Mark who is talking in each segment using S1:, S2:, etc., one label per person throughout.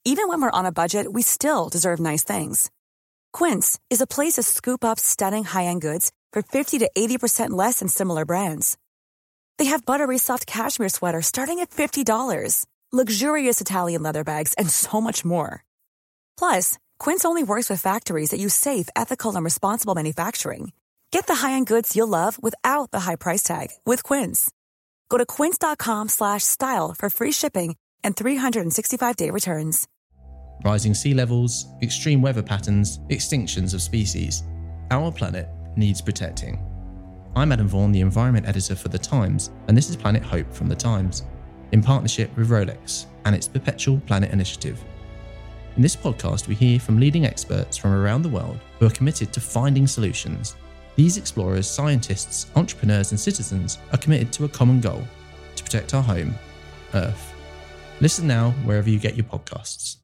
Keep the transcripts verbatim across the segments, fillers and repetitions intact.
S1: Even when we're on a budget, we still deserve nice things. Quince is a place to scoop up stunning high-end goods for fifty to eighty percent less than similar brands. They have buttery soft cashmere sweaters starting at fifty dollars, luxurious Italian leather bags, and so much more. Plus, Quince only works with factories that use safe, ethical, and responsible manufacturing. Get the high-end goods you'll love without the high price tag with Quince. Go to quince.com slash style for free shipping and three sixty-five day returns.
S2: Rising sea levels, extreme weather patterns, extinctions of species. Our planet needs protecting. I'm Adam Vaughan, the Environment Editor for The Times, and this is Planet Hope from The Times, in partnership with Rolex and its Perpetual Planet Initiative. In this podcast, we hear from leading experts from around the world who are committed to finding solutions. These explorers, scientists, entrepreneurs, and citizens are committed to a common goal: to protect our home, Earth. Listen now wherever you get your podcasts.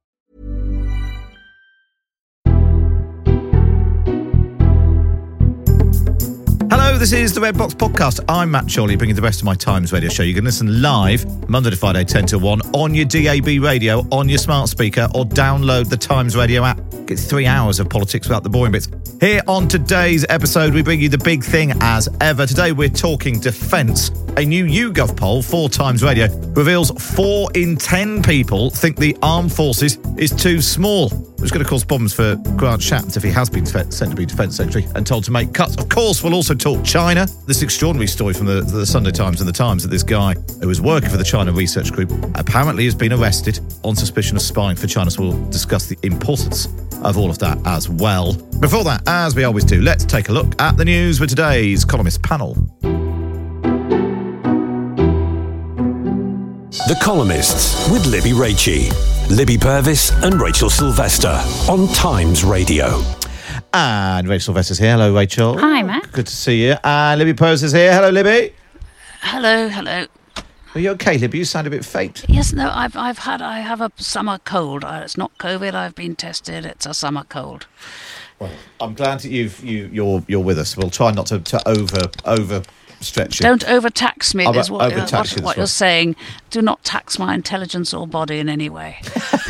S3: Hello, this is the Red Box Podcast. I'm Matt Chorley, bringing the best of my Times radio show. You can listen live Monday to Friday, ten to one, on your D A B radio, on your smart speaker, or download the Times radio app. Get three hours of politics without the boring bits. Here on today's episode, we bring you the big thing as ever. Today, we're talking defence. A new YouGov poll for Times Radio reveals four in ten people think the armed forces is too small, which is going to cause problems for Grant Shapps if he has been sent to be Defence Secretary and told to make cuts. Of course, we'll also talk China. This extraordinary story from the, the Sunday Times and the Times that this guy who was working for the China Research Group apparently has been arrested on suspicion of spying for China. So we'll discuss the importance of all of that as well. Before that, as we always do, let's take a look at the news with today's columnist panel.
S4: The Columnists with Libby Raichie, Libby Purvis and Rachel Sylvester on Times Radio.
S3: And Rachel Sylvester's here. Hello, Rachel.
S5: Hi, Matt.
S3: Good to see you. And Libby Purvis is here. Hello, Libby.
S6: Hello, hello.
S3: Are you okay, Libby? You sound a bit faint.
S6: Yes, no, I've I've had I have a summer cold. Uh, it's not COVID. I've been tested. It's a summer cold.
S3: Well, I'm glad that you've you you're you're with us. We'll try not to, to over over stretch you.
S6: Don't overtax me.
S3: Over,
S6: is what,
S3: overtax
S6: uh, what,
S3: you,
S6: what you're
S3: right.
S6: saying. Do not tax my intelligence or body in any way.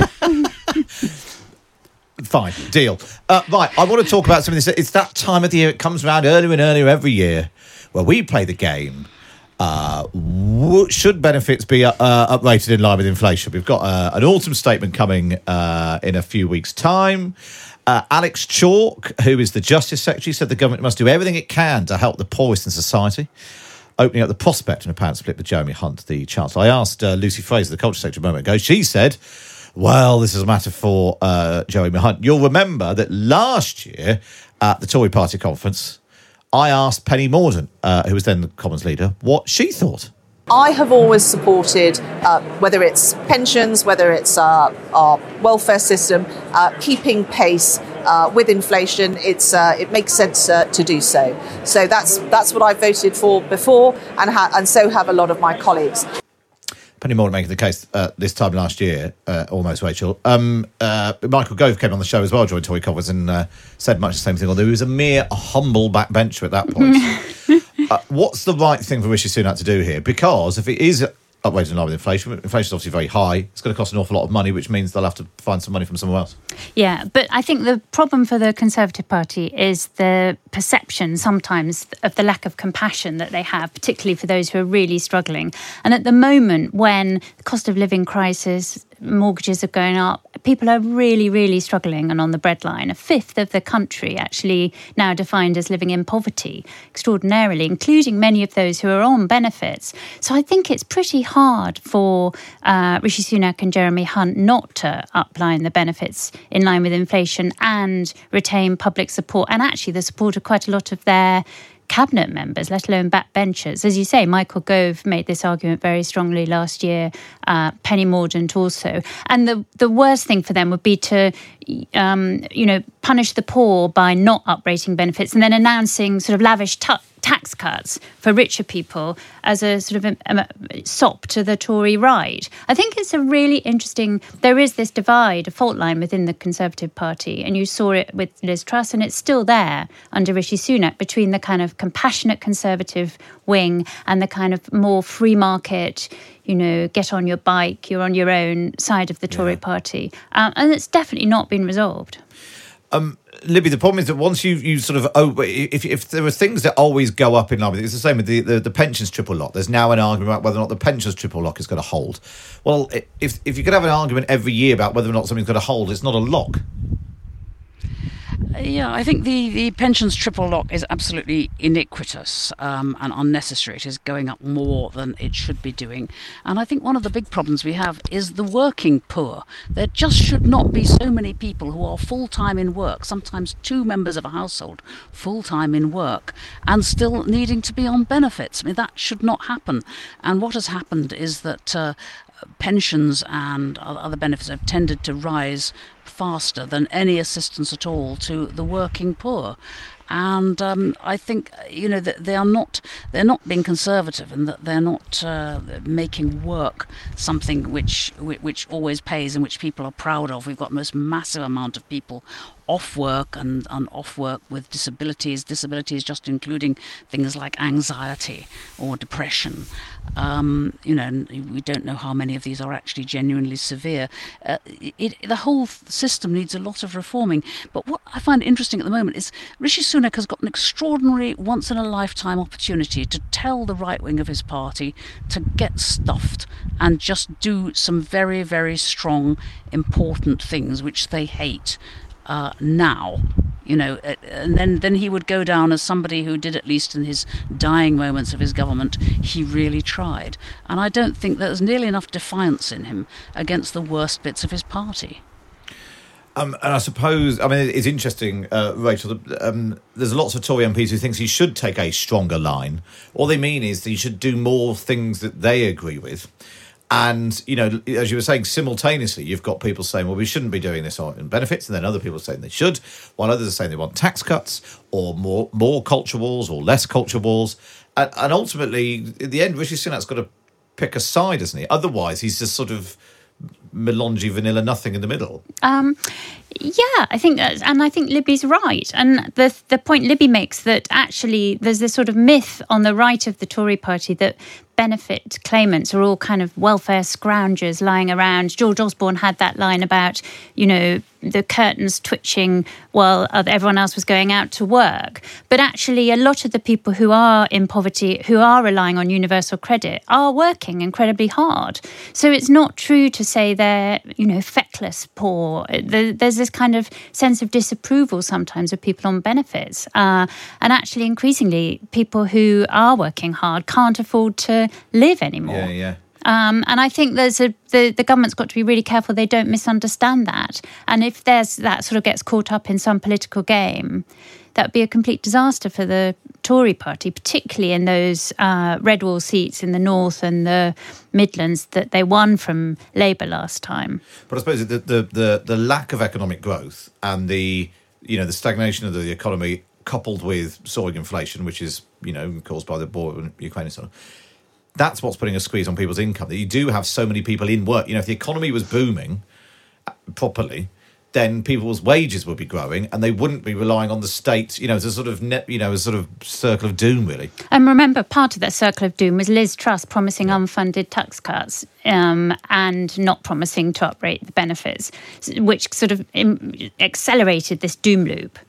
S3: Fine, deal. Uh, right, I want to talk about something. It's that time of the year. It comes around earlier and earlier every year where we play the game. Uh, w- should benefits be uh, uh, uprated in line with inflation? We've got uh, an autumn statement coming uh, in a few weeks' time. Uh, Alex Chalk, who is the Justice Secretary, said the government must do everything it can to help the poorest in society, opening up the prospect of an apparent split with Jeremy Hunt, the Chancellor. I asked uh, Lucy Fraser, the Culture Secretary, a moment ago. She said, well, this is a matter for uh, Jeremy Hunt. You'll remember that last year at the Tory Party conference, I asked Penny Mordaunt, uh, who was then the Commons leader, what she thought.
S7: I have always supported, uh, whether it's pensions, whether it's uh, our welfare system, uh, keeping pace uh, with inflation. It's uh, it makes sense uh, to do so. So that's that's what I voted for before, and ha- and so have a lot of my colleagues.
S3: Penny Mordaunt making the case uh, this time last year, uh, almost, Rachel. Um, uh, Michael Gove came on the show as well during Tory conference and uh, said much the same thing, although he was a mere humble backbencher at that point. uh, what's the right thing for Rishi Sunak to do here? Because if it is uprated in line with inflation, inflation is obviously very high, it's going to cost an awful lot of money, which means they'll have to find some money from somewhere else.
S5: Yeah, but I think the problem for the Conservative Party is the perception sometimes of the lack of compassion that they have, particularly for those who are really struggling. And at the moment, when the cost of living crisis, mortgages are going up, people are really, really struggling and on the breadline. A fifth of the country actually now defined as living in poverty, extraordinarily, including many of those who are on benefits. So I think it's pretty hard for uh, Rishi Sunak and Jeremy Hunt not to upline the benefits in line with inflation and retain public support, and actually the support of quite a lot of their cabinet members, let alone backbenchers. As you say, Michael Gove made this argument very strongly last year, uh, Penny Mordaunt also. And the, the worst thing for them would be to, um, you know, punish the poor by not uprating benefits and then announcing sort of lavish tu- tax cuts for richer people as a sort of a, a sop to the Tory right. I think it's a really interesting, there is this divide, a fault line within the Conservative Party, and you saw it with Liz Truss, and it's still there under Rishi Sunak, between the kind of compassionate Conservative wing and the kind of more free market, you know, get on your bike, you're on your own side of the Tory yeah. party. Um, and it's definitely not been resolved.
S3: Um, Libby, the problem is that once you you sort of oh, if if there are things that always go up in line with it, it's the same with the, the, the pensions triple lock. There's now an argument about whether or not the pensions triple lock is going to hold. Well, if if you could have an argument every year about whether or not something's going to hold, it's not a lock.
S6: Yeah, I think the, the pensions triple lock is absolutely iniquitous um, and unnecessary. It is going up more than it should be doing. And I think one of the big problems we have is the working poor. There just should not be so many people who are full-time in work, sometimes two members of a household full-time in work, and still needing to be on benefits. I mean, that should not happen. And what has happened is that uh, pensions and other benefits have tended to rise faster than any assistance at all to the working poor. And um, I think, you know, that they are not, they're not being conservative, and that they're not uh, making work something which which always pays and which people are proud of. We've got the most massive amount of people off work and, and off work with disabilities, disabilities just including things like anxiety or depression. Um, you know, and we don't know how many of these are actually genuinely severe. Uh, it, the whole system needs a lot of reforming. But what I find interesting at the moment is Rishi Sunak has got an extraordinary once-in-a-lifetime opportunity to tell the right wing of his party to get stuffed and just do some very, very strong, important things which they hate. Uh, now, you know, uh, and then, then he would go down as somebody who did, at least in his dying moments of his government, he really tried. And I don't think there's nearly enough defiance in him against the worst bits of his party.
S3: Um, and I suppose, I mean, it's interesting, uh, Rachel, um, there's lots of Tory M Ps who think he should take a stronger line. All they mean is that he should do more things that they agree with. And, you know, as you were saying, simultaneously, you've got people saying, well, we shouldn't be doing this on benefits, and then other people saying they should, while others are saying they want tax cuts or more more culture wars or less culture wars. And, and ultimately, in the end, Rishi Sunak's got to pick a side, hasn't he? Otherwise, he's just sort of melange vanilla nothing in the middle. Um,
S5: yeah, I think that's, and I think Libby's right. And the the point Libby makes that actually there's this sort of myth on the right of the Tory party that benefit claimants are all kind of welfare scroungers lying around. George Osborne had that line about, you know, the curtains twitching while everyone else was going out to work. But actually, a lot of the people who are in poverty, who are relying on universal credit, are working incredibly hard. So it's not true to say they're, you know, feckless poor. There's this kind of sense of disapproval sometimes of people on benefits. Uh, and actually, increasingly, people who are working hard can't afford to live anymore.
S3: Yeah, yeah.
S5: Um, and I think there's a the, the government's got to be really careful they don't misunderstand that. And if there's that sort of gets caught up in some political game, that would be a complete disaster for the Tory party, particularly in those uh, red wall seats in the north and the Midlands that they won from Labour last time.
S3: But I suppose the the, the, the lack of economic growth and the you know the stagnation of the economy, coupled with soaring inflation, which is you know caused by the war in Ukraine and so on. That's what's putting a squeeze on people's income. That you do have so many people in work. You know, if the economy was booming properly, then people's wages would be growing, and they wouldn't be relying on the state. You know, as a sort of net, you know, a sort of circle of doom, really.
S5: And remember, part of that circle of doom was Liz Truss promising unfunded tax cuts um, and not promising to uprate the benefits, which sort of accelerated this doom loop.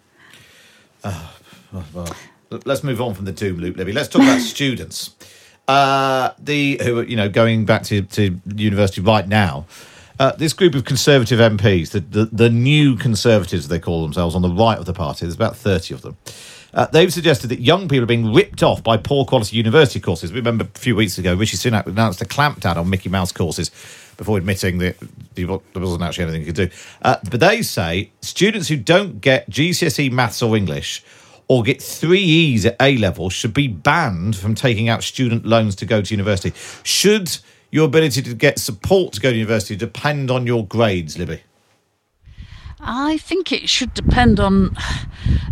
S3: Oh, well, let's move on from the doom loop, Libby. Let's talk about students. Uh, the who are you know going back to, to university right now. Uh, this group of Conservative M Ps, the, the the new Conservatives they call themselves on the right of the party. There's about thirty of them. Uh, they've suggested that young people are being ripped off by poor quality university courses. We remember a few weeks ago, Rishi Sunak announced a clampdown on Mickey Mouse courses before admitting that there wasn't actually anything he could do. Uh, but they say students who don't get G C S E maths or English or get three E's at A-level should be banned from taking out student loans to go to university. Should your ability to get support to go to university depend on your grades, Libby?
S6: I think it should depend on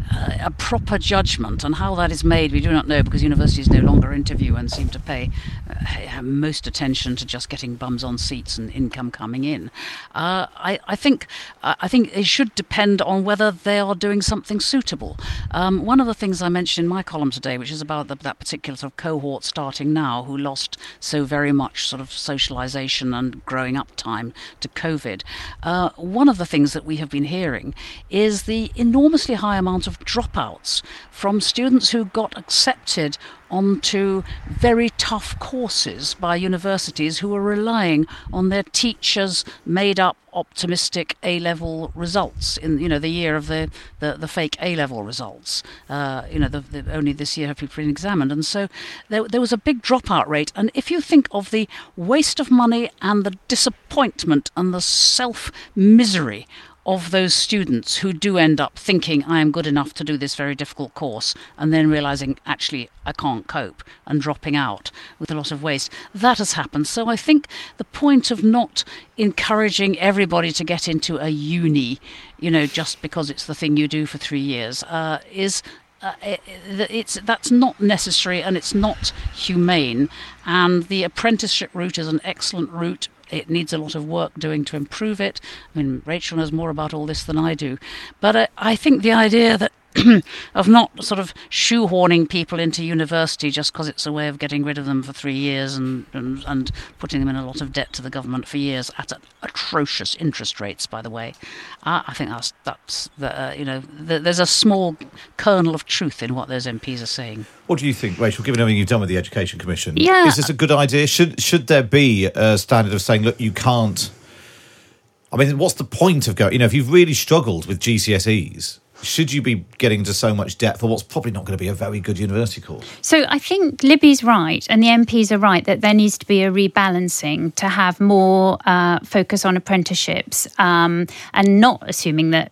S6: uh, a proper judgment, and how that is made we do not know, because universities no longer interview and seem to pay uh, most attention to just getting bums on seats and income coming in. Uh, I, I think uh, I think it should depend on whether they are doing something suitable. Um, one of the things I mentioned in my column today, which is about the, that particular sort of cohort starting now, who lost so very much sort of socialisation and growing up time to COVID. Uh, one of the things that we have been hearing is the enormously high amount of dropouts from students who got accepted onto very tough courses by universities who were relying on their teachers' made-up optimistic A-level results in, you know, the year of the, the, the fake A-level results. Uh, you know, the, the, only this year have people been examined. And so there, there was a big dropout rate. And if you think of the waste of money and the disappointment and the self-misery of those students who do end up thinking, I am good enough to do this very difficult course, and then realising, actually, I can't cope, and dropping out with a lot of waste. That has happened. So I think the point of not encouraging everybody to get into a uni, you know, just because it's the thing you do for three years, uh, is... Uh, it, it's that's not necessary, and it's not humane. And the apprenticeship route is an excellent route. It needs a lot of work doing to improve it. I mean, Rachel knows more about all this than I do. But uh, I think the idea that of not sort of shoehorning people into university just because it's a way of getting rid of them for three years and, and, and putting them in a lot of debt to the government for years at atrocious interest rates, by the way. Uh, I think that's, that's the, uh, you know, the, there's a small kernel of truth in what those M Ps are saying.
S3: What do you think, Rachel, given everything you've done with the Education Commission?
S5: Yeah.
S3: Is this a good idea? Should, should there be a standard of saying, look, you can't... I mean, what's the point of going... You know, if you've really struggled with G C S Es... should you be getting into so much debt for what's probably not going to be a very good university course?
S5: So I think Libby's right, and the M Ps are right, that there needs to be a rebalancing to have more uh, focus on apprenticeships, um, and not assuming that,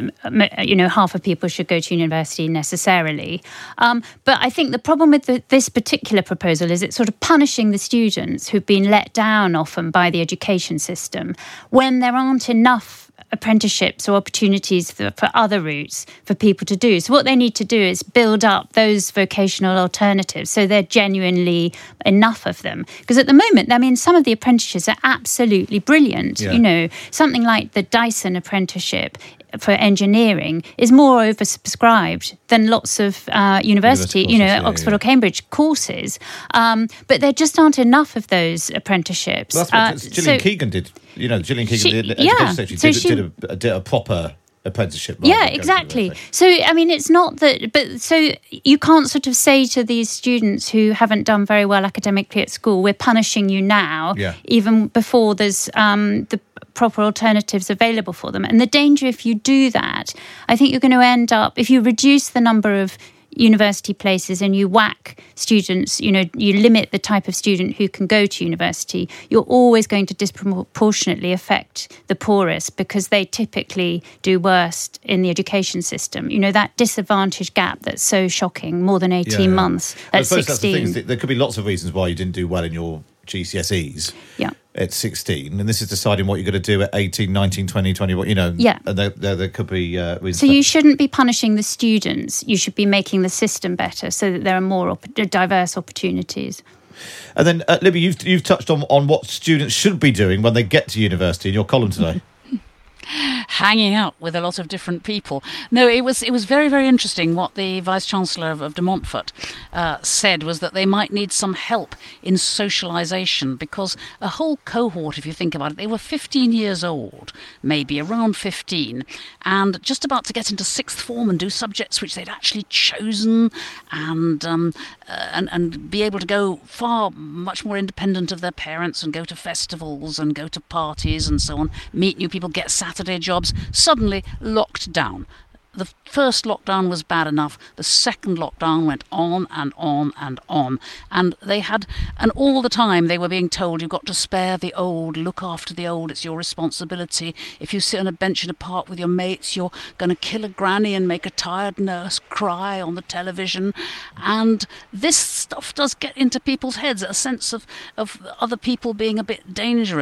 S5: you know, half of people should go to university necessarily. Um, but I think the problem with the, this particular proposal is it's sort of punishing the students who've been let down often by the education system when there aren't enough apprenticeships or opportunities for, for other routes for people to do. So what they need to do is build up those vocational alternatives so they're genuinely enough of them. Because at the moment, I mean, some of the apprenticeships are absolutely brilliant.
S3: Yeah.
S5: You know, something like the Dyson apprenticeship for engineering is more oversubscribed than lots of uh, university,
S3: university
S5: you know,
S3: courses, yeah,
S5: Oxford
S3: yeah.
S5: or Cambridge courses. Um, but there just aren't enough of those apprenticeships.
S3: Well, that's what
S5: Uh,
S3: Gillian
S5: so-
S3: Keegan did. You know, Gillian Keegan,
S5: She-
S3: the
S5: yeah.
S3: education secretary,
S5: So
S3: did,
S5: she-
S3: did, a, did a proper apprenticeship. rather
S5: Yeah,
S3: than going to
S5: exactly.
S3: university.
S5: So, I mean, it's not that, but so you can't sort of say to these students who haven't done very well academically at school, we're punishing you now,
S3: Yeah.
S5: even before there's um, the proper alternatives available for them. And the danger, if you do that, I think you're going to end up, if you reduce the number of university places and you whack students, you know, you limit the type of student who can go to university, you're always going to disproportionately affect the poorest because they typically do worst in the education system. You know, that disadvantage gap that's so shocking, more than eighteen
S3: Yeah, yeah.
S5: months
S3: I
S5: at
S3: suppose that's the thing,
S5: sixteen.
S3: is that there could be lots of reasons why you didn't do well in your G C S Es.
S5: Yeah.
S3: At sixteen, and this is deciding what you're going to do at eighteen, nineteen, twenty, twenty-one, you know.
S5: Yeah.
S3: And there, there, there could be uh, reasons.
S5: So
S3: for-
S5: you shouldn't be punishing the students. You should be making the system better so that there are more op- diverse opportunities.
S3: And then, uh, Libby, you've, you've touched on, on what students should be doing when they get to university in your column today.
S6: Hanging out with a lot of different people. No, it was it was very, very interesting. What the Vice-Chancellor of, of de Montfort uh, said was that they might need some help in socialisation, because a whole cohort, if you think about it, they were fifteen years old, maybe around fifteen, and just about to get into sixth form and do subjects which they'd actually chosen, and um, uh, and and be able to go far much more independent of their parents and go to festivals and go to parties and so on, meet new people, get Saturday jobs, suddenly locked down. The first lockdown was bad enough. The second lockdown went on and on and on. And they had, and all the time they were being told, you've got to spare the old, look after the old, it's your responsibility. If you sit on a bench in a park with your mates, you're going to kill a granny and make a tired nurse cry on the television. And this stuff does get into people's heads, a sense of, of other people being a bit dangerous.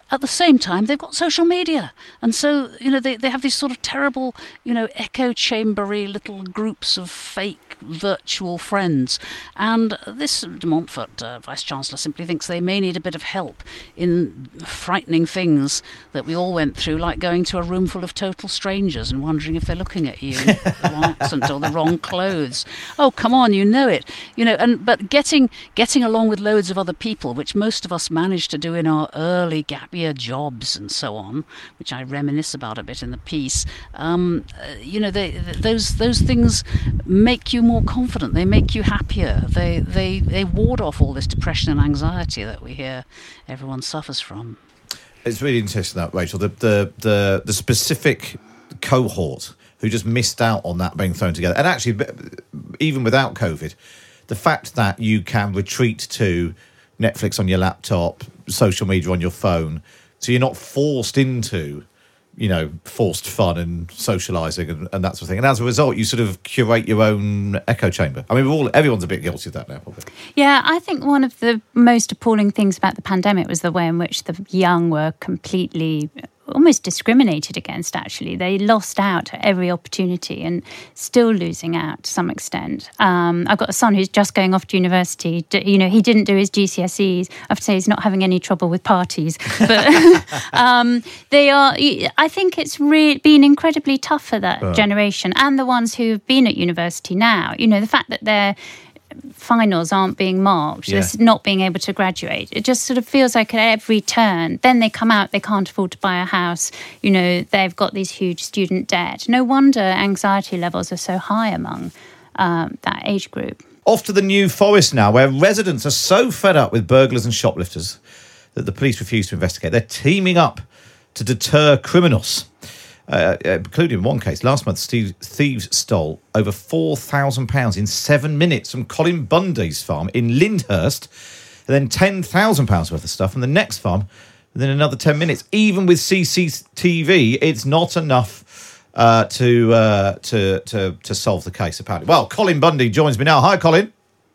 S6: at the same time, they've got social media. And so, you know, they, they have these sort of terrible, you know, echo chambery little groups of fake virtual friends. And this de Montfort, uh, Vice-Chancellor, simply thinks they may need a bit of help in frightening things that we all went through, like going to a room full of total strangers and wondering if they're looking at you with the wrong accent or the wrong clothes. Oh, come on, you know it. You know, and but getting getting along with loads of other people, which most of us managed to do in our early gap year jobs and so on, which I reminisce about a bit in the piece. Um, uh, you know, they, those those things make you more confident. They make you happier. They they they ward off all this depression and anxiety that we hear everyone suffers from.
S3: It's really interesting that, Rachel, the the the, the specific cohort who just missed out on that being thrown together, and actually, even without COVID, the fact that you can retreat to Netflix on your laptop, social media on your phone, so you're not forced into, you know, forced fun and socialising and, and that sort of thing. And as a result, you sort of curate your own echo chamber. I mean, we're all everyone's a bit guilty of that now, probably.
S5: Yeah, I think one of the most appalling things about the pandemic was the way in which the young were completely almost discriminated against, actually. They lost out at every opportunity and still losing out to some extent. Um, I've got a son who's just going off to university. You know, he didn't do his G C S Es. I have to say he's not having any trouble with parties. But um, they are, I think it's really been incredibly tough for that uh. generation and the ones who've been at university now. You know, the fact that they're finals aren't being marked, yeah. They're not being able to graduate. It just sort of feels like at every turn, then they come out, they can't afford to buy a house, you know, they've got these huge student debt. No wonder anxiety levels are so high among um, that age group.
S3: Off to the New Forest now, where residents are so fed up with burglars and shoplifters that the police refuse to investigate. They're teaming up to deter criminals. Uh, including in one case, last month, Steve, thieves stole over four thousand pounds in seven minutes from Colin Bundy's farm in Lyndhurst, and then ten thousand pounds worth of stuff from the next farm within another ten minutes. Even with C C T V, it's not enough uh, to, uh, to to to solve the case, apparently. Well, Colin Bundy joins me now. Hi, Colin.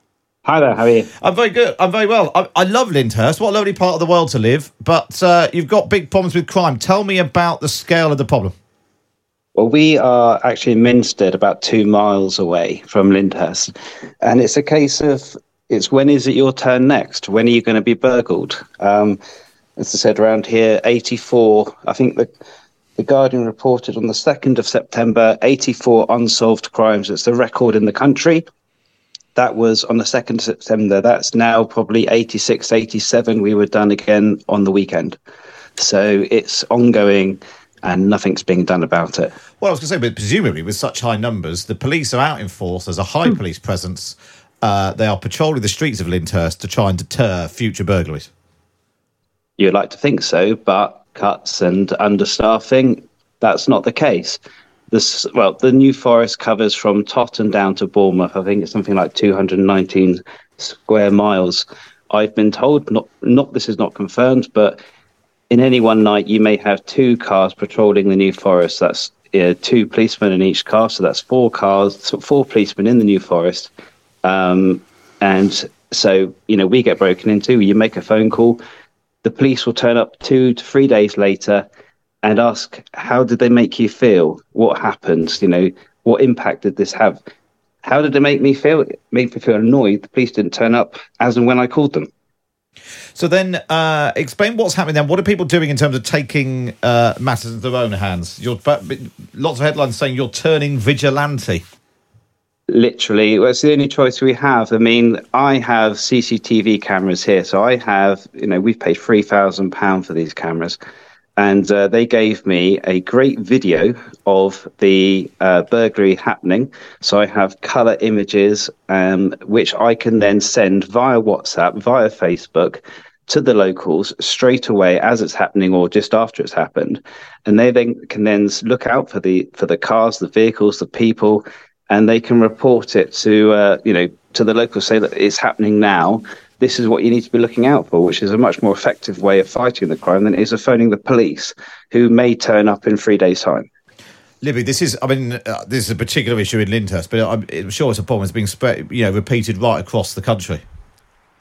S8: Hi there, how are you?
S3: I'm very good. I'm very well. I, I love Lyndhurst. What a lovely part of the world to live. But uh, you've got big problems with crime. Tell me about the scale of the problem.
S8: Well, we are actually in Minstead, about two miles away from Lyndhurst. And it's a case of, it's when is it your turn next? When are you going to be burgled? Um, as I said, around here, eighty-four, I think the, the Guardian reported on the second of September, eighty-four unsolved crimes. It's the record in the country. That was on the second of September. That's now probably eighty-six, eighty-seven. We were done again on the weekend. So it's ongoing and nothing's being done about it.
S3: Well, I was going to say, but presumably with such high numbers, the police are out in force. There's a high police presence. Uh, they are patrolling the streets of Lyndhurst to try and deter future burglaries.
S8: You'd like to think so, but cuts and understaffing, that's not the case. This, well, the New Forest covers from Totton down to Bournemouth. I think it's something like two hundred nineteen square miles. I've been told, not, not this is not confirmed, but in any one night, you may have two cars patrolling the New Forest. That's uh, two policemen in each car. So that's four cars, so four policemen in the New Forest. Um, and so, you know, we get broken into. You make a phone call. The police will turn up two to three days later and ask, how did they make you feel? What happened? You know, what impact did this have? How did it make me feel? It made me feel annoyed. The police didn't turn up as and when I called them.
S3: So then, uh, explain what's happening then. What are people doing in terms of taking uh, matters into their own hands? You're, but, but lots of headlines saying you're turning vigilante.
S8: Literally, well, it's the only choice we have. I mean, I have C C T V cameras here, so I have, you know, we've paid three thousand pounds for these cameras, and uh, they gave me a great video of the uh, burglary happening. So I have colour images, um, which I can then send via WhatsApp, via Facebook, to the locals straight away as it's happening or just after it's happened, and they then can then look out for the for the cars, the vehicles, the people. And they can report it to, uh, you know, to the locals, say that it's happening now. This is what you need to be looking out for, which is a much more effective way of fighting the crime than it is of phoning the police, who may turn up in three days' time.
S3: Libby, this is, I mean, uh, this is a particular issue in Lyndhurst, but I'm, I'm sure it's a problem that's being spread, you know, repeated right across the country.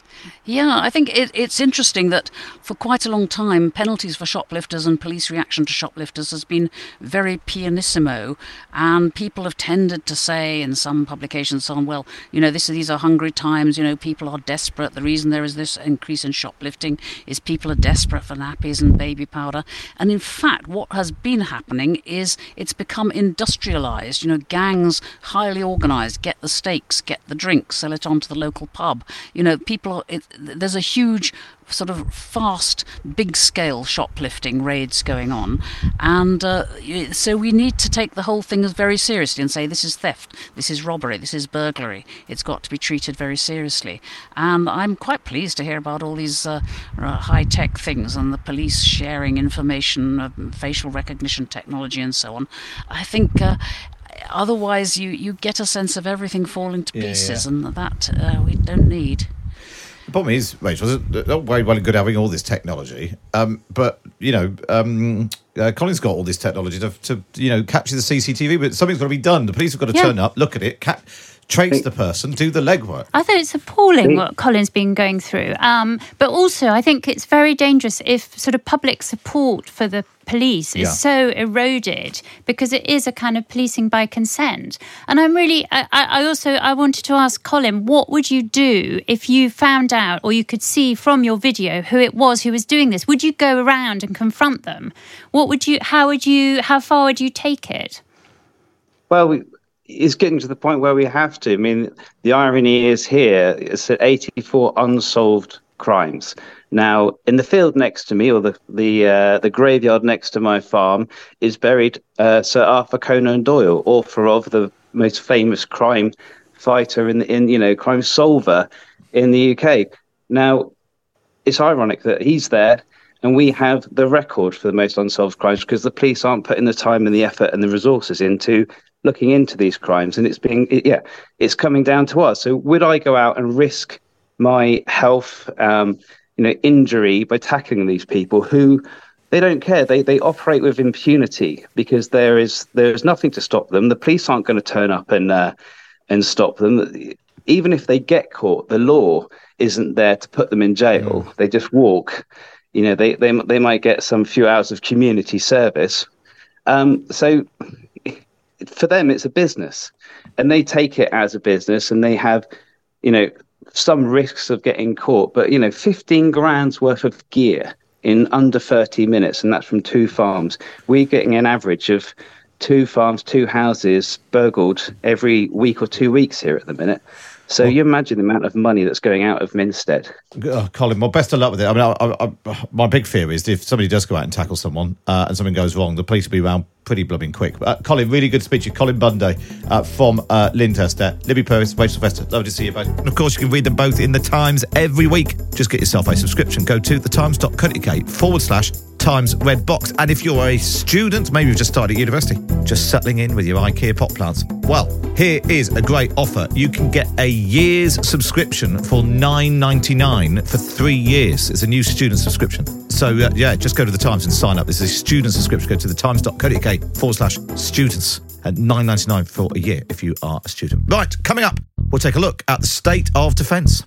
S6: Yeah, I think it, it's interesting that for quite a long time, penalties for shoplifters and police reaction to shoplifters has been very pianissimo, and people have tended to say in some publications, so on, well, you know, this, these are hungry times, you know, people are desperate. The reason there is this increase in shoplifting is people are desperate for nappies and baby powder. And in fact, what has been happening is it's become industrialised. You know, gangs, highly organised, get the steaks, get the drinks, sell it on to the local pub. You know, people are... It, there's a huge sort of fast, big-scale shoplifting raids going on, and uh, so we need to take the whole thing very seriously and say this is theft, this is robbery, this is burglary. It's got to be treated very seriously. And I'm quite pleased to hear about all these uh, high-tech things and the police sharing information, uh, facial recognition technology and so on. I think... Uh, Otherwise, you, you get a sense of everything falling to pieces, yeah, yeah. and that uh, we don't need.
S3: The problem is, Rachel, it's not very well and good having all this technology, um, but, you know, um, uh, Colin's got all this technology to, to, you know, capture the C C T V, but something's got to be done. The police have got to yeah. turn up, look at it, ca- trace the person, do the legwork.
S5: I thought it's appalling what Colin's been going through. Um, but also, I think it's very dangerous if sort of public support for the police is yeah. so eroded, because it is a kind of policing by consent. And I'm really, I, I also, I wanted to ask Colin, what would you do if you found out, or you could see from your video who it was who was doing this? Would you go around and confront them? What would you, how would you, how far would you take it?
S8: Well, we, it's getting to the point where we have to. I mean, the irony is here, it's at eighty-four unsolved crimes. Now, in the field next to me, or the the uh, the graveyard next to my farm, is buried uh, Sir Arthur Conan Doyle, author of the most famous crime fighter in in you know crime solver in the U K. Now, it's ironic that he's there, and we have the record for the most unsolved crimes because the police aren't putting the time and the effort and the resources into looking into these crimes, and it's being it, yeah, it's coming down to us. So, would I go out and risk my health, um, you know, injury by tackling these people who they don't care? They they operate with impunity because there is there is nothing to stop them. The police aren't going to turn up and uh, and stop them. Even if they get caught, the law isn't there to put them in jail. Mm. They just walk. You know, they they they might get some few hours of community service. Um, so for them, it's a business, and they take it as a business, and they have, you know, some risks of getting caught, but, you know, fifteen grand's worth of gear in under thirty minutes, and that's from two farms. We're getting an average of two farms, two houses burgled every week or two weeks here at the minute. So well, you imagine the amount of money that's going out of Minstead.
S3: Uh, Colin, well, best of luck with it. I mean, I, I, I, my big fear is if somebody does go out and tackle someone uh, and something goes wrong, the police will be around pretty blooming quick. Uh, Colin, really good to speak to you. Colin Bunday uh, from uh, Lyndhurst there. Libby Purvis, Rachel Sylvester. Lovely to see you both. And of course, you can read them both in The Times every week. Just get yourself a subscription. Go to thetimes.co.uk forward slash Times Red Box. And if you're a student, maybe you've just started at university, just settling in with your IKEA pot plants, well, here is a great offer. You can get a year's subscription for nine ninety-nine for three years. It's a new student subscription. So, uh, yeah, just go to The Times and sign up. This is a student subscription. Go to thetimes.co.uk forward slash students at nine ninety-nine for a year if you are a student. Right, coming up, we'll take a look at the state of defence.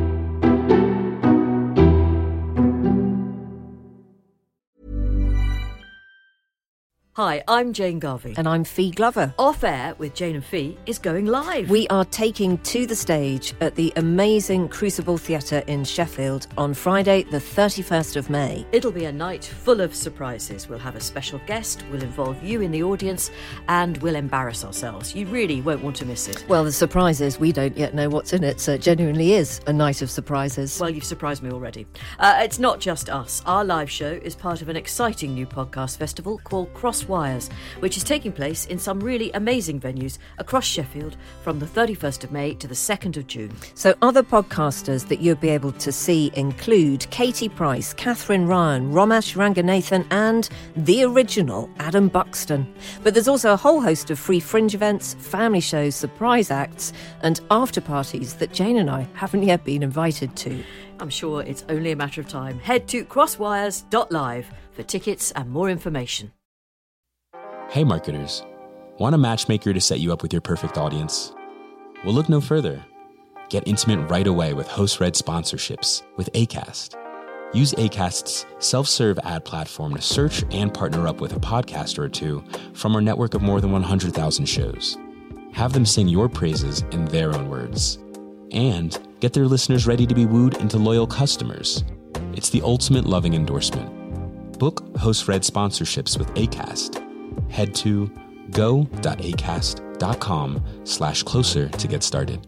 S9: Hi, I'm Jane Garvey.
S10: And I'm Fee Glover.
S9: Off Air with Jane and Fee is going live.
S10: We are taking to the stage at the amazing Crucible Theatre in Sheffield on Friday, the thirty-first of May.
S9: It'll be a night full of surprises. We'll have a special guest, we'll involve you in the audience, and we'll embarrass ourselves. You really won't want to miss it.
S10: Well, the surprise is we don't yet know what's in it, so it genuinely is a night of surprises.
S9: Well, you've surprised me already. Uh, it's not just us. Our live show is part of an exciting new podcast festival called Cross Wires, which is taking place in some really amazing venues across Sheffield from the thirty-first of May to the second of June.
S10: So other podcasters that you'll be able to see include Katie Price, Catherine Ryan, Romesh Ranganathan and the original Adam Buxton. But there's also a whole host of free fringe events, family shows, surprise acts and after parties that Jane and I haven't yet been invited to.
S9: I'm sure it's only a matter of time. Head to crosswires dot live for tickets and more information.
S11: Hey marketers, want a matchmaker to set you up with your perfect audience? Well, look no further. Get intimate right away with host-read sponsorships with Acast. Use Acast's self-serve ad platform to search and partner up with a podcaster or two from our network of more than one hundred thousand shows. Have them sing your praises in their own words. And get their listeners ready to be wooed into loyal customers. It's the ultimate loving endorsement. Book host-read sponsorships with Acast. Head to go.acast.com slash closer to get started.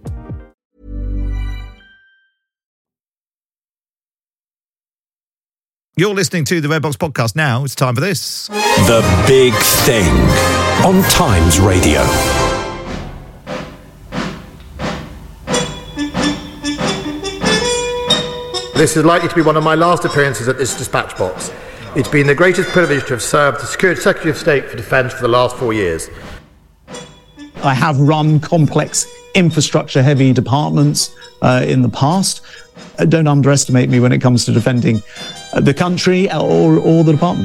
S3: You're listening to the Red Box Podcast now. It's time for this.
S4: The Big Thing on Times Radio.
S12: This is likely to be one of my last appearances at this dispatch box. It's been the greatest privilege to have served the Secretary of State for Defence for the last four years.
S13: I have run complex infrastructure-heavy departments uh, in the past. Uh, don't underestimate me when it comes to defending uh, the country or, or the department.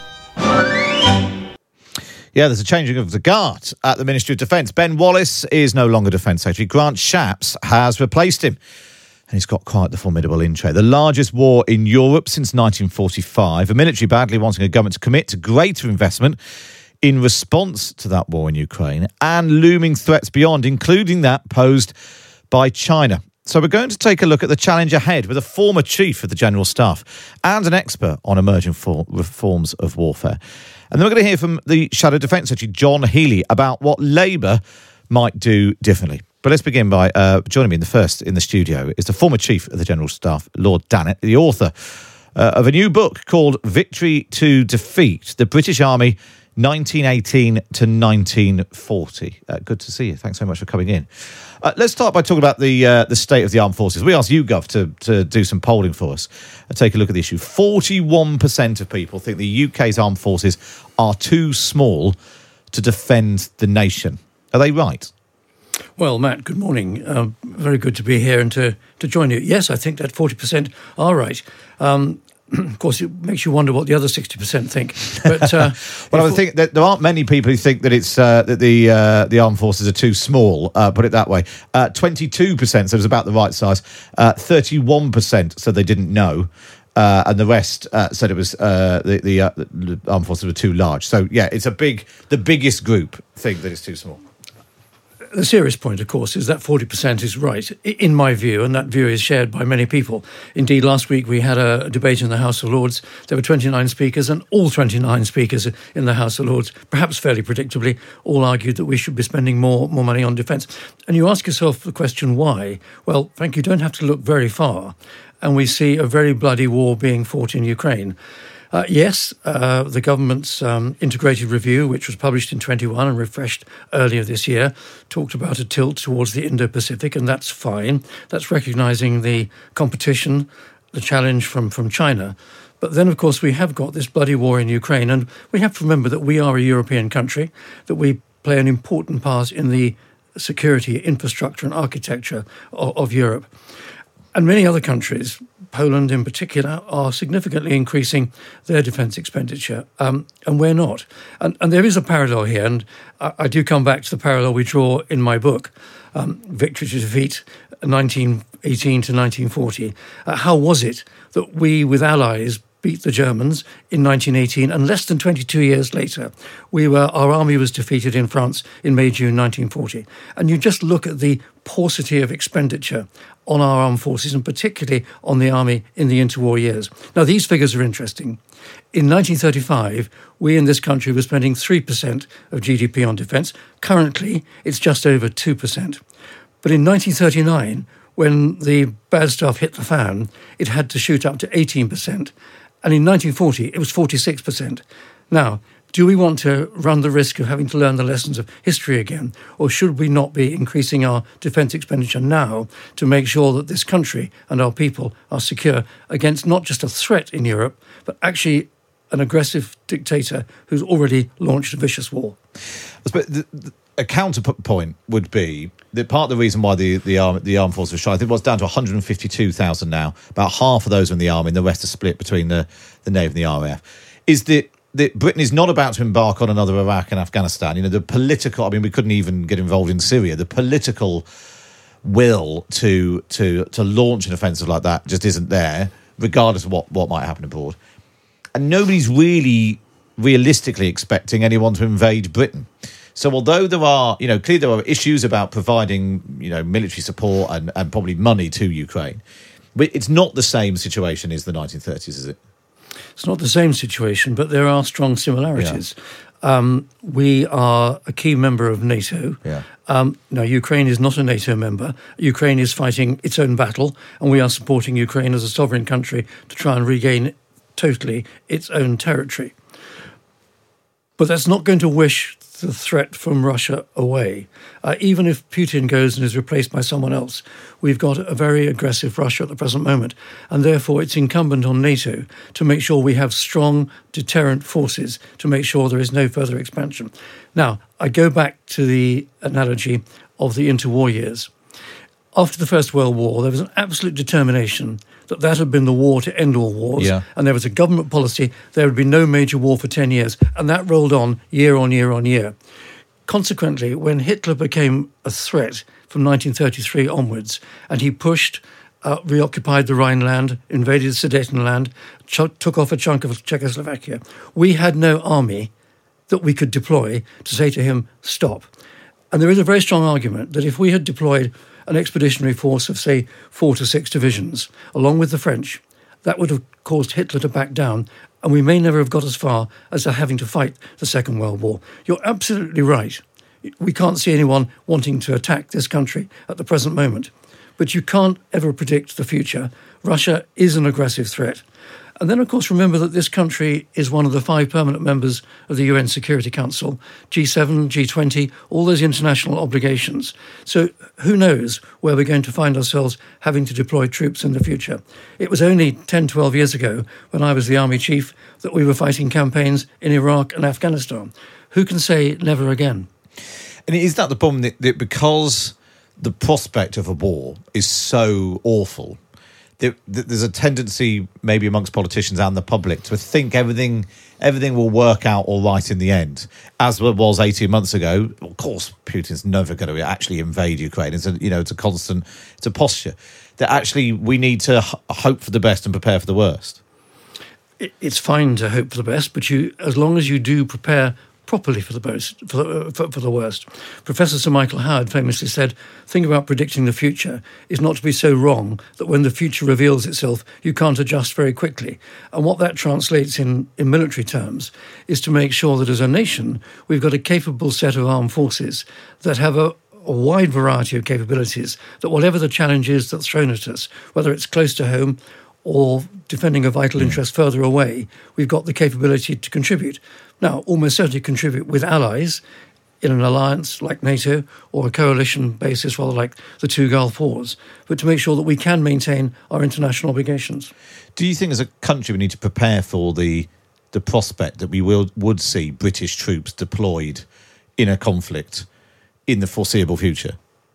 S3: Yeah, there's a changing of the guard at the Ministry of Defence. Ben Wallace is no longer Defence Secretary. Grant Shapps has replaced him. And he's got quite the formidable intro. The largest war in Europe since nineteen forty-five. A military badly wanting a government to commit to greater investment in response to that war in Ukraine and looming threats beyond, including that posed by China. So we're going to take a look at the challenge ahead with a former chief of the General Staff and an expert on emerging for- forms of warfare. And then we're going to hear from the Shadow Defence Secretary, John Healey, about what Labour might do differently. But let's begin by uh, joining me in the first in the studio is the former Chief of the General Staff, Lord Dannatt, the author uh, of a new book called Victory to Defeat, The British Army, nineteen eighteen to nineteen forty. Uh, good to see you. Thanks so much for coming in. Uh, let's start by talking about the uh, the state of the armed forces. We asked YouGov to, to do some polling for us and take a look at the issue. forty-one percent of people think the U K's armed forces are too small to defend the nation. Are they right?
S14: Well, Matt, good morning. Uh, very good to be here and to, to join you. Yes, I think that forty percent are right. Um, of course, it makes you wonder what the other sixty percent think. But uh,
S3: well, I think that there aren't many people who think that it's uh, that the uh, the armed forces are too small. Uh, put it that way. Uh, twenty-two percent, so it was about the right size. Uh, thirty-one percent said they didn't know. Uh, and the rest uh, said it was uh, the, the, uh, the armed forces were too large. So, yeah, it's a big, the biggest group think that it's too small.
S14: The serious point, of course, is that forty percent is right, in my view, and that view is shared by many people. Indeed, last week we had a debate in the House of Lords. There were twenty-nine speakers, and all twenty-nine speakers in the House of Lords, perhaps fairly predictably, all argued that we should be spending more, more money on defence. And you ask yourself the question, why? Well, Frank, you don't have to look very far, and we see a very bloody war being fought in Ukraine. Uh, yes, uh, the government's um, integrated review, which was published in twenty-one and refreshed earlier this year, talked about a tilt towards the Indo-Pacific, and that's fine. That's recognising the competition, the challenge from, from China. But then, of course, we have got this bloody war in Ukraine, and we have to remember that we are a European country, that we play an important part in the security, infrastructure and architecture of, of Europe. And many other countries, Poland in particular, are significantly increasing their defence expenditure, um, and we're not. And, and there is a parallel here, and I, I do come back to the parallel we draw in my book, um, Victory to Defeat, nineteen eighteen to nineteen forty. Uh, how was it that we, with allies, beat the Germans in nineteen eighteen, and less than twenty-two years later, we were our army was defeated in France in May, June nineteen forty. And you just look at the paucity of expenditure on our armed forces, and particularly on the army in the interwar years. Now, these figures are interesting. In nineteen thirty-five, we in this country were spending three percent of G D P on defence. Currently, it's just over two percent. But in nineteen thirty-nine, when the bad stuff hit the fan, it had to shoot up to eighteen percent. And in nineteen forty, it was forty-six percent. Now, do we want to run the risk of having to learn the lessons of history again? Or should we not be increasing our defence expenditure now to make sure that this country and our people are secure against not just a threat in Europe, but actually an aggressive dictator who's already launched a vicious war?
S3: But the, the, a counterpoint would be that part of the reason why the the, arm, the armed forces are shy, I think it was down to one hundred fifty-two thousand now. About half of those are in the army, and the rest are split between the, the Navy and the R A F. Is that that Britain is not about to embark on another Iraq and Afghanistan. You know, the political, I mean, we couldn't even get involved in Syria. The political will to to to launch an offensive like that just isn't there, regardless of what, what might happen abroad. And nobody's really realistically expecting anyone to invade Britain. So although there are, you know, clearly there are issues about providing, you know, military support and, and probably money to Ukraine, but it's not the same situation as the nineteen thirties, is it?
S14: It's not the same situation, but there are strong similarities. Yeah. Um, we are a key member of NATO.
S3: Yeah.
S14: Um, now, Ukraine is not a NATO member. Ukraine is fighting its own battle, and we are supporting Ukraine as a sovereign country to try and regain totally its own territory. But that's not going to wish the threat from Russia away. Uh, even if Putin goes and is replaced by someone else, we've got a very aggressive Russia at the present moment, and therefore it's incumbent on NATO to make sure we have strong deterrent forces to make sure there is no further expansion. Now, I go back to the analogy of the interwar years. After the First World War, there was an absolute determination that that had been the war to end all wars,
S3: yeah.
S14: and there was a government policy, there would be no major war for ten years, and that rolled on year on year on year. Consequently, when Hitler became a threat from nineteen thirty-three onwards, and he pushed, uh, reoccupied the Rhineland, invaded Sudetenland, ch- took off a chunk of Czechoslovakia, we had no army that we could deploy to say to him, stop. And there is a very strong argument that if we had deployed an expeditionary force of, say, four to six divisions, along with the French, that would have caused Hitler to back down, and we may never have got as far as having to fight the Second World War. You're absolutely right. We can't see anyone wanting to attack this country at the present moment. But you can't ever predict the future. Russia is an aggressive threat. And then, of course, remember that this country is one of the five permanent members of the U N Security Council, G seven, G twenty, all those international obligations. So who knows where we're going to find ourselves having to deploy troops in the future. It was only ten, twelve years ago, when I was the army chief, that we were fighting campaigns in Iraq and Afghanistan. Who can say never again?
S3: And is that the problem, that, that because the prospect of a war is so awful, there's a tendency, maybe amongst politicians and the public, to think everything everything will work out all right in the end, as it was eighteen months ago. Of course, Putin's never going to actually invade Ukraine. It's a, you know, it's a constant, it's a posture that actually we need to h- hope for the best and prepare for the worst.
S14: It's fine to hope for the best, but you, as long as you do prepare properly for the most, for the, for, for the worst. Professor Sir Michael Howard famously said, "Thing about predicting the future is not to be so wrong that when the future reveals itself, you can't adjust very quickly." And what that translates in, in military terms is to make sure that as a nation, we've got a capable set of armed forces that have a, a wide variety of capabilities, that whatever the challenge is that's thrown at us, whether it's close to home or defending a vital interest further away, we've got the capability to contribute. Now, almost certainly contribute with allies in an alliance like NATO or a coalition basis, rather like the two Gulf Wars, but to make sure that we can maintain our international obligations.
S3: Do you think as a country we need to prepare for the the prospect that we will would see British troops deployed in a conflict in the foreseeable future?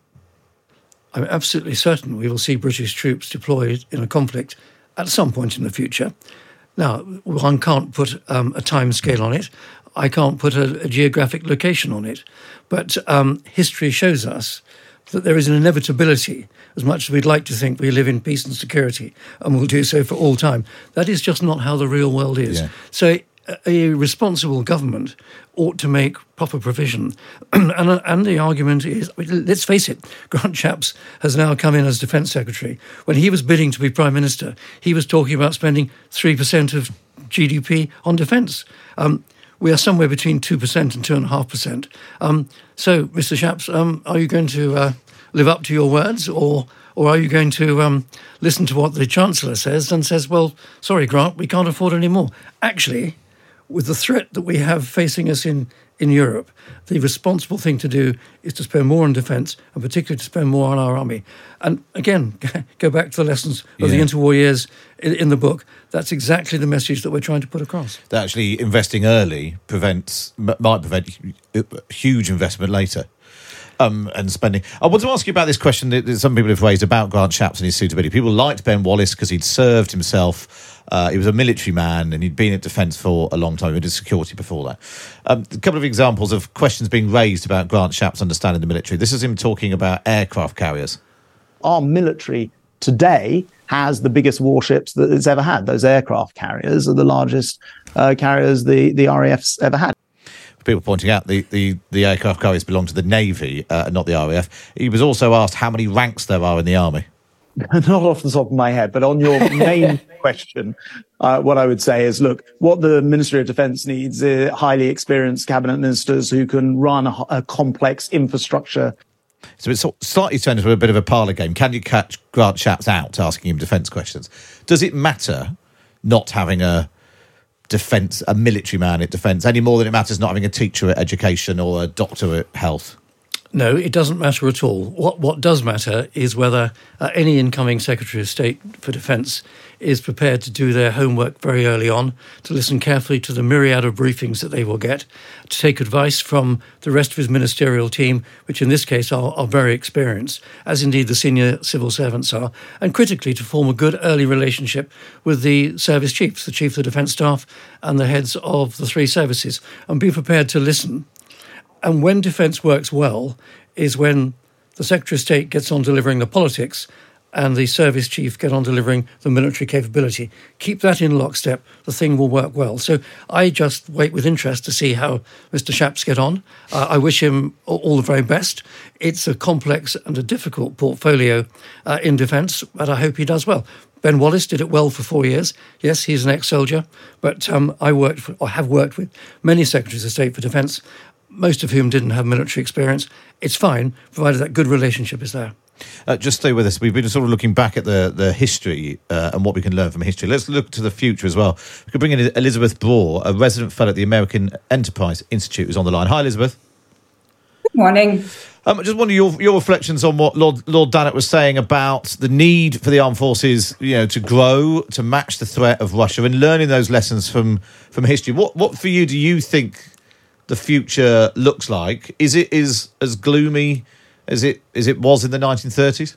S14: I'm absolutely certain we will see British troops deployed in a conflict at some point in the future. Now, one can't put um, a time scale on it. I can't put a, a geographic location on it. But um, history shows us that there is an inevitability, as much as we'd like to think we live in peace and security and will do so for all time. That is just not how the real world is. Yeah. So a, a responsible government ought to make proper provision. and, and the argument is, let's face it, Grant Shapps has now come in as Defence Secretary. When he was bidding to be Prime Minister, he was talking about spending three percent of G D P on defence. Um, we are somewhere between two percent and two point five percent. Um, so, Mister Shapps, um, are you going to uh, live up to your words, or or are you going to um, listen to what the Chancellor says and says, well, sorry, Grant, we can't afford any more? Actually, with the threat that we have facing us in, in Europe, the responsible thing to do is to spend more on defence, and particularly to spend more on our army. And again, go back to the lessons of yeah. the interwar years in, in the book. That's exactly the message that we're trying to put across.
S3: That actually investing early prevents might prevent huge investment later. Um, and spending. I want to ask you about this question that some people have raised about Grant Shapps and his suitability. People liked Ben Wallace because he'd served himself. Uh, he was a military man and he'd been at defence for a long time. He did security before that. Um, a couple of examples of questions being raised about Grant Shapps' understanding the military. This is him talking about aircraft carriers.
S13: our military today has the biggest warships that it's ever had. Those aircraft carriers are the largest uh, carriers the, the R A F's ever had.
S3: People pointing out the, the, the aircraft carriers belong to the Navy, uh, not the R A F. He was also asked how many ranks there are in the Army.
S13: Not off the top of my head, but on your main question, uh, what I would say is, look, what the Ministry of Defence needs is highly experienced cabinet ministers who can run a, a complex infrastructure.
S3: So it's slightly turned into a bit of a parlour game. Can you catch Grant Shapps out asking him defence questions? Does it matter not having a defence, a military man at defence, any more than it matters not having a teacher at education or a doctor at health?
S14: No, it doesn't matter at all. What what does matter is whether uh, any incoming Secretary of State for Defence is prepared to do their homework very early on, to listen carefully to the myriad of briefings that they will get, to take advice from the rest of his ministerial team, which in this case are, are very experienced, as indeed the senior civil servants are, and critically to form a good early relationship with the service chiefs, the Chief of the Defence Staff and the heads of the three services, and be prepared to listen. And when defence works well is when the Secretary of State gets on delivering the politics and the service chief get on delivering the military capability. Keep that in lockstep, the thing will work well. So I just wait with interest to see how Mister Shapps get on. Uh, I wish him all the very best. It's a complex and a difficult portfolio uh, in defence, but I hope he does well. Ben Wallace did it well for four years. Yes, he's an ex-soldier, but um, I worked for, or have worked with many Secretaries of State for Defence, most of whom didn't have military experience. It's fine, provided that good relationship is there.
S3: Uh, just stay with us. We've been sort of looking back at the, the history uh, and what we can learn from history. Let's look to the future as well. We could bring in Elizabeth Braw, a resident fellow at the American Enterprise Institute, who's on the line. Hi, Elizabeth.
S15: Good morning.
S3: Um, I just wonder your your reflections on what Lord Lord Dannatt was saying about the need for the armed forces, you know, to grow, to match the threat of Russia, and learning those lessons from, from history. What what for you do you think the future looks like? Is it is as gloomy as it as it was in the nineteen thirties?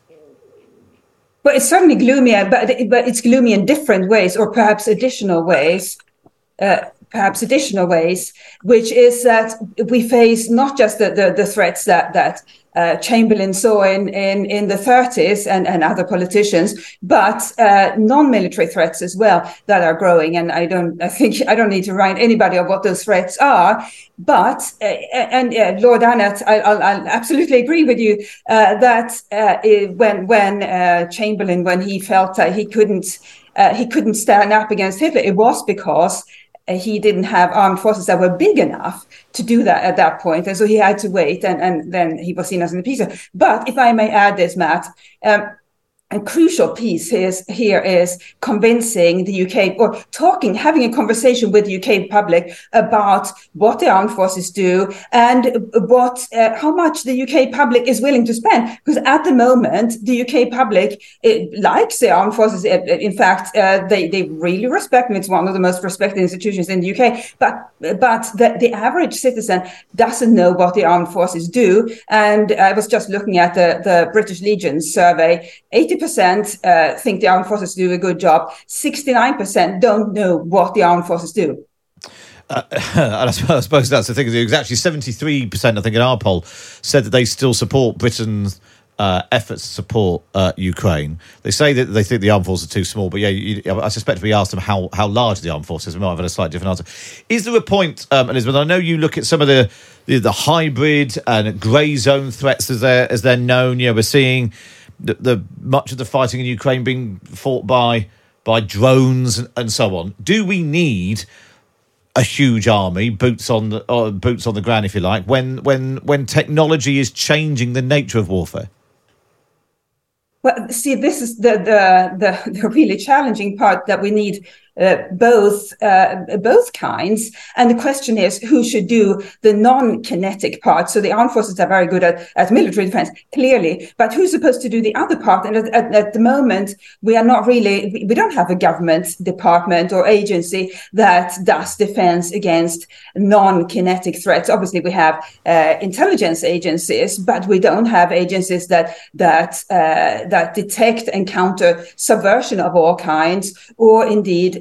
S15: Well, it's certainly gloomy, but but it's gloomy in different ways, or perhaps additional ways. Uh, perhaps additional ways, which is that we face not just the, the, the threats that that uh, Chamberlain saw in, in, in the thirties and, and other politicians, but uh, non-military threats as well that are growing. And I don't, I think I don't need to remind anybody of what those threats are. But uh, and uh, Lord Dannatt, I, I'll, I'll absolutely agree with you uh, that uh, when when uh, Chamberlain, when he felt that he couldn't uh, he couldn't stand up against Hitler, it was because he didn't have armed forces that were big enough to do that at that point. And so he had to wait, and, and then he was seen as an appeaser. But if I may add this, Matt, um, a crucial piece is, here is convincing the U K, or talking, having a conversation with the U K public about what the armed forces do and what, uh, how much the U K public is willing to spend. Because at the moment, the U K public it likes the armed forces. In fact, uh, they they really respect them. It's one of the most respected institutions in the U K. But but the, the average citizen doesn't know what the armed forces do. And I was just looking at the the British Legion survey. eighty percent uh, think the armed forces do a good job. sixty-nine percent don't know what the armed forces do.
S3: Uh, and I suppose, I suppose that's the thing. It was actually seventy-three percent, I think, in our poll said that they still support Britain's uh, efforts to support uh, Ukraine. They say that they think the armed forces are too small, but yeah, you, I suspect if we asked them how, how large the armed forces, we might have had a slightly different answer. Is there a point, um, Elizabeth, I know you look at some of the the, the hybrid and grey zone threats as they're, as they're known. You know, we're seeing The, the much of the fighting in Ukraine being fought by by drones and, and so on. Do we need a huge army, boots on the uh, boots on the ground, if you like, when when when technology is changing the nature of warfare?
S15: Well, see, this is the the the, the really challenging part, that we need Uh, both uh, both kinds. And the question is, who should do the non-kinetic part? So the armed forces are very good at, at military defense, clearly, but who's supposed to do the other part? And at, at, at the moment, we are not really, we don't have a government department or agency that does defense against non-kinetic threats. Obviously, we have uh, intelligence agencies, but we don't have agencies that that uh, that detect and counter subversion of all kinds, or indeed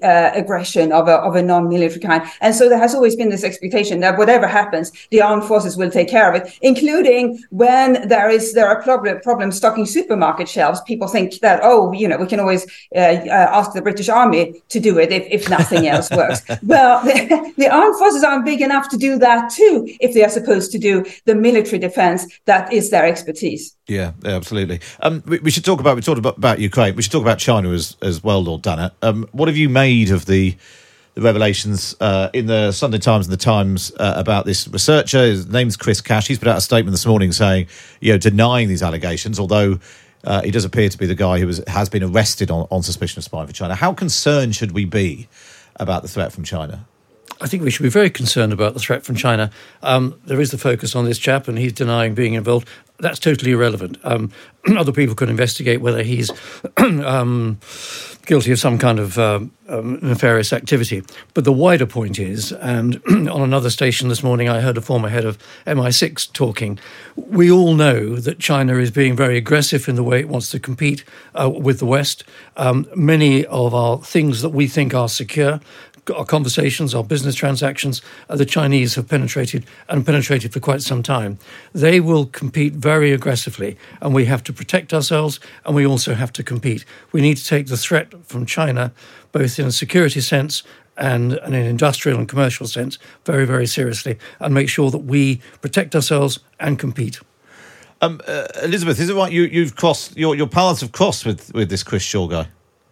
S15: uh, aggression of a, of a non-military kind. And so there has always been this expectation that whatever happens, the armed forces will take care of it, including when there is there are problem, problems stocking supermarket shelves. People think that, oh, you know, we can always uh, uh, ask the British Army to do it if, if nothing else works. Well, the, the armed forces aren't big enough to do that too, if they are supposed to do the military defense that is their expertise.
S3: Yeah, absolutely. Um, we, we should talk about, we talked about, about Ukraine, we should talk about China as, as well, Lord Dannatt. Um, what have you made of the the revelations uh, in the Sunday Times and the Times uh, about this researcher? His name's Chris Cash. He's put out a statement this morning saying, you know, denying these allegations, although uh, he does appear to be the guy who was, has been arrested on, on suspicion of spying for China. How concerned should we be about the threat from China?
S14: I think we should be very concerned about the threat from China. Um, there is the focus on this chap, and he's denying being involved. That's totally irrelevant. Um, other people can investigate whether he's um, guilty of some kind of um, um, nefarious activity. But the wider point is, and on another station this morning I heard a former head of M I six talking, we all know that China is being very aggressive in the way it wants to compete uh, with the West. Um, many of our things that we think are secure, our conversations, our business transactions, uh, the Chinese have penetrated and penetrated for quite some time. They will compete very aggressively, and we have to protect ourselves, and we also have to compete. We need to take the threat from China, both in a security sense and, and in an industrial and commercial sense, very, very seriously, and make sure that we protect ourselves and compete.
S3: Um, uh, Elizabeth, is it right you, you've crossed, your, your paths have crossed with, with this Chris Shaw guy?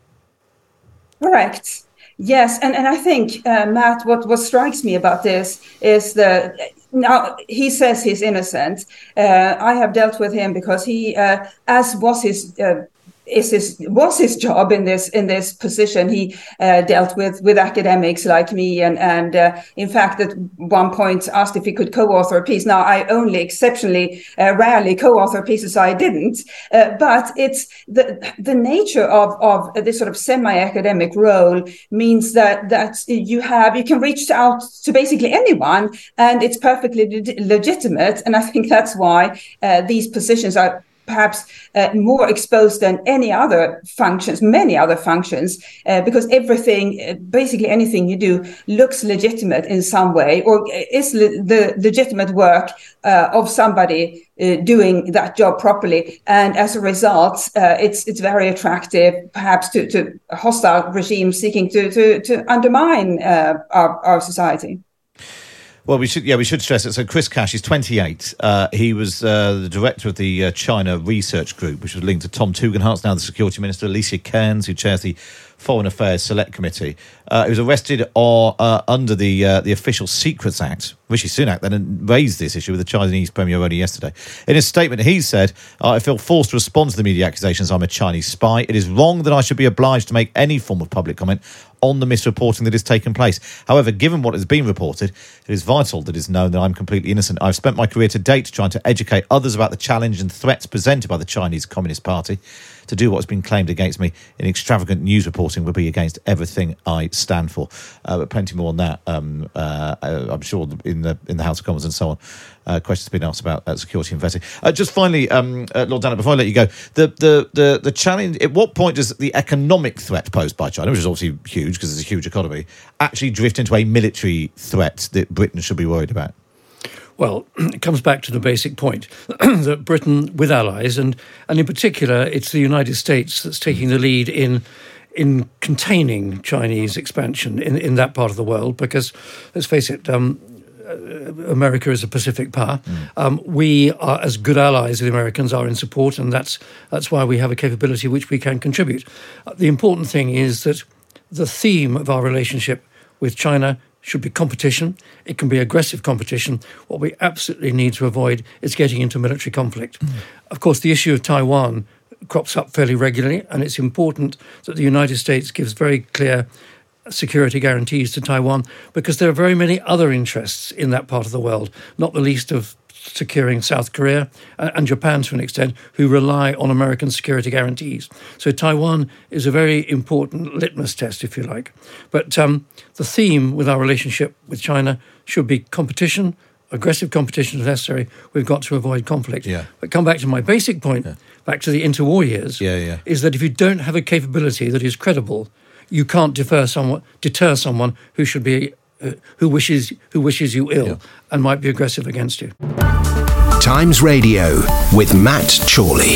S15: Correct. Yes, and, and I think, uh, Matt, what, what strikes me about this is the now he says he's innocent. Uh, I have dealt with him because he, uh, as was his uh, is his was his job in this in this position. He uh, dealt with with academics like me, and and uh, in fact at one point asked if he could co-author a piece. Now I only exceptionally uh, rarely co-author pieces, so I didn't. Uh, but it's the the nature of of this sort of semi-academic role means that that you have you can reach out to basically anyone, and it's perfectly le- legitimate. And I think that's why uh, these positions are perhaps uh, more exposed than any other functions, many other functions, uh, because everything, uh, basically anything you do looks legitimate in some way, or is le- the legitimate work uh, of somebody uh, doing that job properly. And as a result, uh, it's it's very attractive, perhaps to, to hostile regimes seeking to, to, to undermine uh, our, our society.
S3: Well, we should, yeah, we should stress it. So Chris Cash is twenty-eight. Uh, he was uh, the director of the uh, China Research Group, which was linked to Tom Tugendhat's now the Security Minister, Alicia Cairns, who chairs the Foreign Affairs Select Committee. Uh, he was arrested or, uh, under the uh, the Official Secrets Act. Rishi Sunak then raised this issue with the Chinese Premier only yesterday. In his statement, he said, I feel forced to respond to the media accusations I'm a Chinese spy. It is wrong that I should be obliged to make any form of public comment on the misreporting that has taken place. However, given what has been reported, it is vital that it is known that I'm completely innocent. I've spent my career to date trying to educate others about the challenge and threats presented by the Chinese Communist Party. To do what has been claimed against me in extravagant news reporting would be against everything I stand for. Uh, but plenty more on that, um, uh, I'm sure, in the in the House of Commons and so on. Uh, questions been asked about uh, security investing. Uh, just finally, um, uh, Lord Dannatt, before I let you go, the, the the the challenge. At what point does the economic threat posed by China, which is obviously huge because it's a huge economy, actually drift into a military threat that Britain should be worried about?
S14: Well, it comes back to the basic point that Britain, with allies, and, and in particular, it's the United States that's taking the lead in in containing Chinese expansion in, in that part of the world, because, let's face it, um, America is a Pacific power. Mm. Um, we are as good allies as the Americans are in support, and that's that's why we have a capability which we can contribute. Uh, the important thing is that the theme of our relationship with China should be competition. It can be aggressive competition. What we absolutely need to avoid is getting into military conflict. Mm. Of course, the issue of Taiwan crops up fairly regularly, and it's important that the United States gives very clear security guarantees to Taiwan, because there are very many other interests in that part of the world, not the least of securing South Korea and Japan to an extent, who rely on American security guarantees. So Taiwan is a very important litmus test, if you like. But um, the theme with our relationship with China should be competition, aggressive competition if necessary. We've got to avoid conflict.
S3: Yeah.
S14: But come back to my basic point, yeah. back to the interwar years,
S3: yeah, yeah.
S14: is that if you don't have a capability that is credible, you can't defer someone, deter someone who should be, uh, who wishes who wishes you ill yeah. and might be aggressive against you.
S16: Times Radio with Matt Chorley.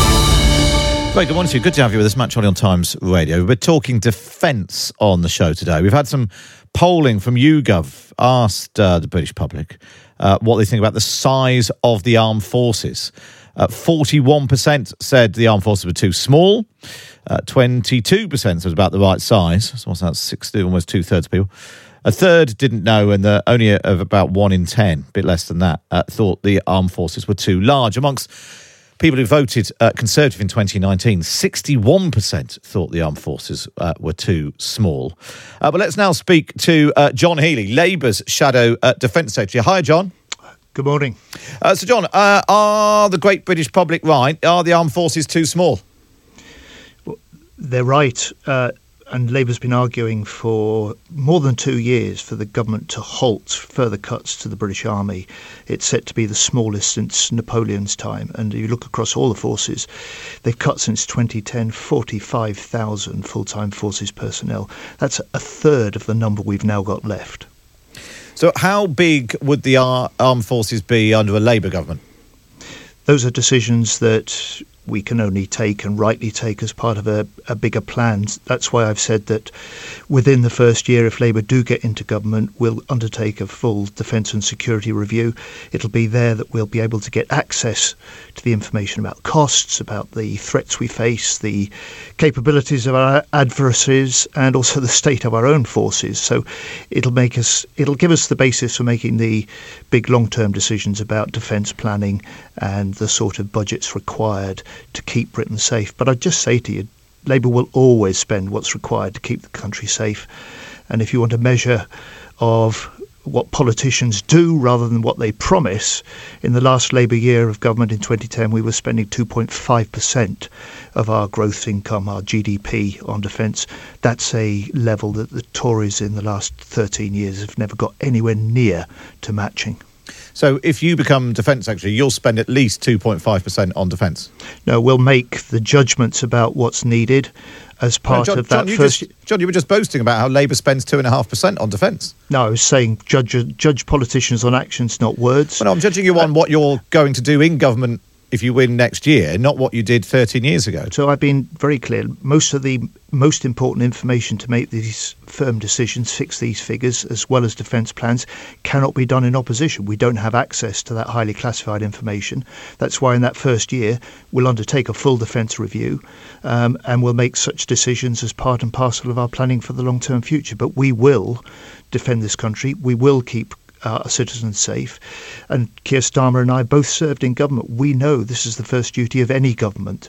S3: Very good morning to you. Good to have you with us, Matt Chorley on Times Radio. We're talking defence on the show today. We've had some polling from YouGov, asked uh, the British public uh, what they think about the size of the armed forces. Uh, forty-one percent said the armed forces were too small. Uh, twenty-two percent said it was about the right size. So what's that? sixty, almost two-thirds of people. A third didn't know, and the, only a, of about one in ten, a bit less than that, uh, thought the armed forces were too large. Amongst people who voted uh, Conservative in twenty nineteen, sixty-one percent thought the armed forces uh, were too small. Uh, but let's now speak to uh, John Healey, Labour's Shadow uh, Defence Secretary. Hi, John.
S17: Good morning.
S3: Uh, so, John, uh, are the great British public right? Are the armed forces too small?
S17: Well, they're right. Uh, and Labour's been arguing for more than two years for the government to halt further cuts to the British Army. It's set to be the smallest since Napoleon's time. And if you look across all the forces, they've cut since twenty ten forty-five thousand full-time forces personnel. That's a third of the number we've now got left.
S3: So how big would the ar- armed forces be under a Labour government?
S17: Those are decisions that we can only take and rightly take as part of a, a bigger plan. That's why I've said that within the first year, if Labour do get into government, we'll undertake a full defence and security review. It'll be there that we'll be able to get access to the information about costs, about the threats we face, the capabilities of our adversaries, and also the state of our own forces. So it'll make us, it'll give us the basis for making the big long-term decisions about defence planning and the sort of budgets required to keep Britain safe. But I'd just say to you, Labour will always spend what's required to keep the country safe. And if you want a measure of what politicians do rather than what they promise, in the last Labour year of government in twenty ten, we were spending two point five percent of our gross income, our G D P, on defence. That's a level that the Tories in the last thirteen years have never got anywhere near to matching.
S3: So if you become Defence Secretary, you'll spend at least two point five percent on defence?
S17: No, we'll make the judgments about what's needed as part
S3: no, John,
S17: of that
S3: John, you
S17: first...
S3: Just, John, you were just boasting about how Labour spends two point five percent on defence.
S17: No, I was saying judge, judge politicians on actions, not words.
S3: Well, no, I'm judging you on uh, what you're going to do in government if you win next year, not what you did thirteen years ago.
S17: So I've been very clear. Most of the most important information to make these firm decisions, fix these figures, as well as defence plans, cannot be done in opposition. We don't have access to that highly classified information. That's why in that first year, we'll undertake a full defence review um, and we'll make such decisions as part and parcel of our planning for the long-term future. But we will defend this country. We will keep our citizens safe. And Keir Starmer and I both served in government. We know this is the first duty of any government.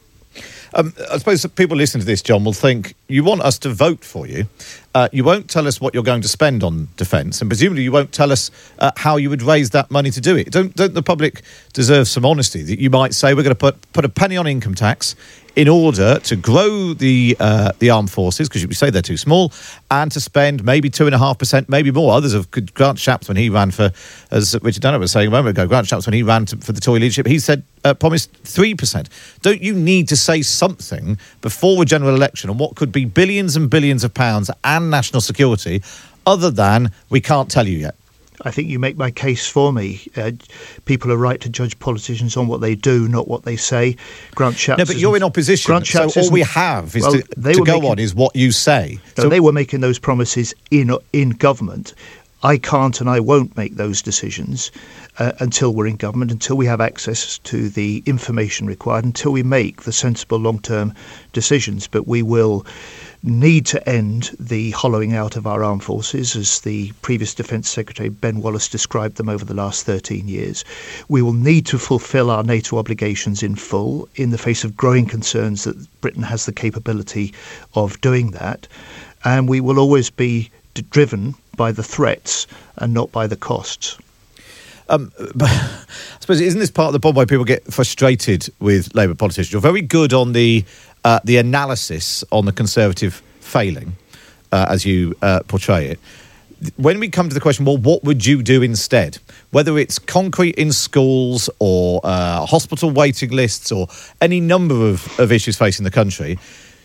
S3: Um, I suppose people listening to this, John, will think you want us to vote for you. Uh, you won't tell us what you're going to spend on defence, and presumably you won't tell us uh, how you would raise that money to do it. Don't, don't the public deserve some honesty? That you might say we're going to put put a penny on income tax in order to grow the uh, the armed forces, because you say they're too small, and to spend maybe two and a half percent, maybe more. Others have. Grant Shapps, when he ran for, as Richard Dunner was saying a moment ago, Grant Shapps, when he ran to, for the Tory leadership, he said uh, promised three percent. Don't you need to say something before a general election on what could be billions and billions of pounds and national security, other than we can't tell you yet?
S17: I think you make my case for me. Uh, people are right to judge politicians on what they do, not what they say. Grant Shapps.
S3: No, but you're in opposition,
S17: Grant
S3: so
S17: Shapps
S3: all we have is
S17: well,
S3: to, to go making, on is what you say.
S17: No,
S3: so
S17: they were making those promises in in government. I can't and I won't make those decisions uh, until we're in government, until we have access to the information required, until we make the sensible long-term decisions. But we will need to end the hollowing out of our armed forces, as the previous Defence Secretary Ben Wallace described them over the last thirteen years. We will need to fulfil our NATO obligations in full in the face of growing concerns that Britain has the capability of doing that. And we will always be d- driven by the threats and not by the costs.
S3: Um, but I suppose, isn't this part of the problem why people get frustrated with Labour politicians? You're very good on the uh, the analysis on the Conservative failing, uh, as you uh, portray it. When we come to the question, well, what would you do instead? Whether it's concrete in schools or uh, hospital waiting lists or any number of, of issues facing the country,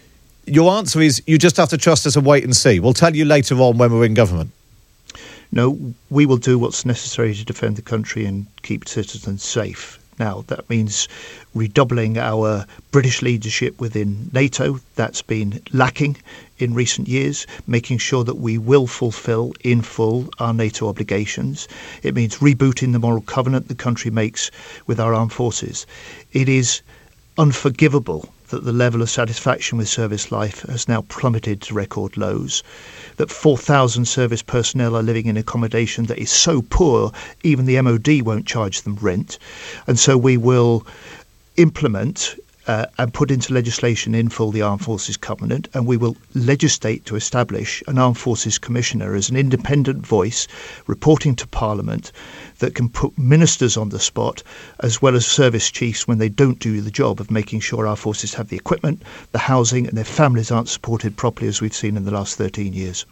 S3: your answer is you just have to trust us and wait and see. We'll tell you later on when we're in government.
S17: No, we will do what's necessary to defend the country and keep citizens safe. Now, that means redoubling our British leadership within NATO. That's been lacking in recent years, making sure that we will fulfil in full our NATO obligations. It means rebooting the moral covenant the country makes with our armed forces. It is unforgivable that the level of satisfaction with service life has now plummeted to record lows, that four thousand service personnel are living in accommodation that is so poor even the M O D won't charge them rent. And so we will implement uh, and put into legislation in full the Armed Forces Covenant, and we will legislate to establish an Armed Forces Commissioner as an independent voice reporting to Parliament that can put ministers on the spot as well as service chiefs when they don't do the job of making sure our forces have the equipment, the housing, and their families aren't supported properly as we've seen in the last thirteen years.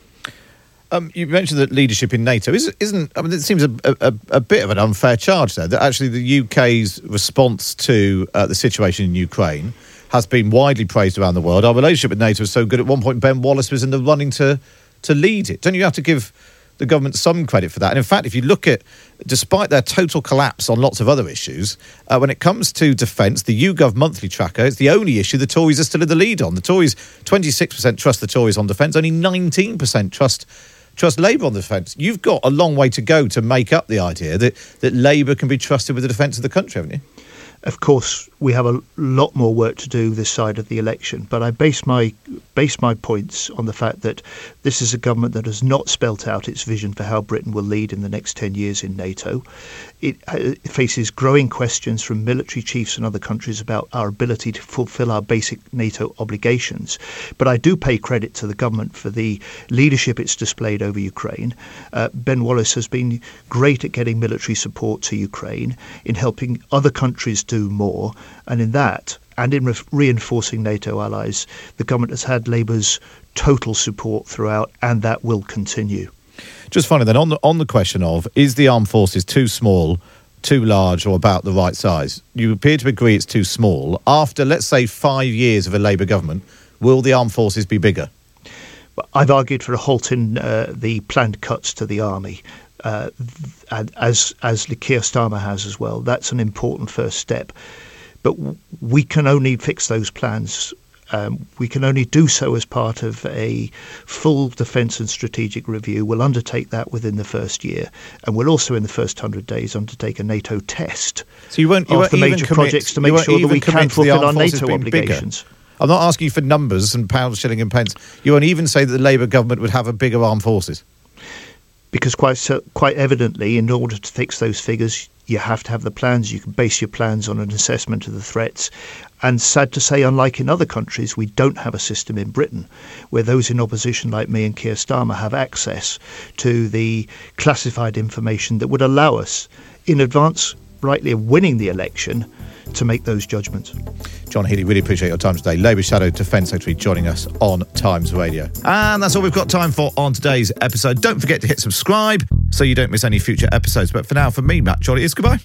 S3: Um, you mentioned that leadership in NATO is, isn't. I mean, it seems a, a, a bit of an unfair charge there. That actually the U K's response to uh, the situation in Ukraine has been widely praised around the world. Our relationship with NATO is so good. At one point, Ben Wallace was in the running to to lead it. Don't you have to give the government some credit for that? And in fact, if you look at, despite their total collapse on lots of other issues, uh, when it comes to defence, the YouGov monthly tracker is the only issue the Tories are still in the lead on. The Tories, twenty-six percent trust the Tories on defence, only nineteen percent trust trust Labour on the defence. You've got a long way to go to make up the idea that, that Labour can be trusted with the defence of the country, haven't you?
S17: Of course, we have a lot more work to do this side of the election, but I base my base my points on the fact that this is a government that has not spelt out its vision for how Britain will lead in the next ten years in NATO. It faces growing questions from military chiefs in other countries about our ability to fulfil our basic NATO obligations. But I do pay credit to the government for the leadership it's displayed over Ukraine. Uh, Ben Wallace has been great at getting military support to Ukraine, in helping other countries do more, and in that, and in re- reinforcing NATO allies, the government has had Labour's total support throughout, and that will continue.
S3: Just finally then, on the, on the question of, is the armed forces too small, too large, or about the right size? You appear to agree it's too small. After, let's say, five years of a Labour government, will the armed forces be bigger?
S17: I've argued for a halt in uh, the planned cuts to the army. Uh, and as as Keir Starmer has as well. That's an important first step. But w- we can only fix those plans. Um, we can only do so as part of a full defence and strategic review. We'll undertake that within the first year. And we'll also, in the first one hundred days, undertake a NATO test
S3: so you won't, you
S17: of
S3: won't
S17: the
S3: even
S17: major
S3: commit,
S17: projects to make sure that we can fulfil our NATO obligations.
S3: Bigger. I'm not asking you for numbers and pounds, shilling and pence. You won't even say that the Labour government would have a bigger armed forces.
S17: Because quite quite evidently, in order to fix those figures, you have to have the plans. You can base your plans on an assessment of the threats. And sad to say, unlike in other countries, we don't have a system in Britain where those in opposition like me and Keir Starmer have access to the classified information that would allow us, in advance, rightly, of winning the election, to make those judgments.
S3: John Healey, really appreciate your time today. Labour Shadow Defence Secretary joining us on Times Radio. And that's all we've got time for on today's episode. Don't forget to hit subscribe so you don't miss any future episodes. But for now, from me, Matt Chorley, it's goodbye.